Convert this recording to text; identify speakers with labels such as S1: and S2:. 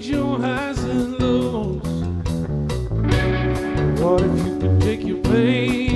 S1: change your highs and lows? What if you could take your pain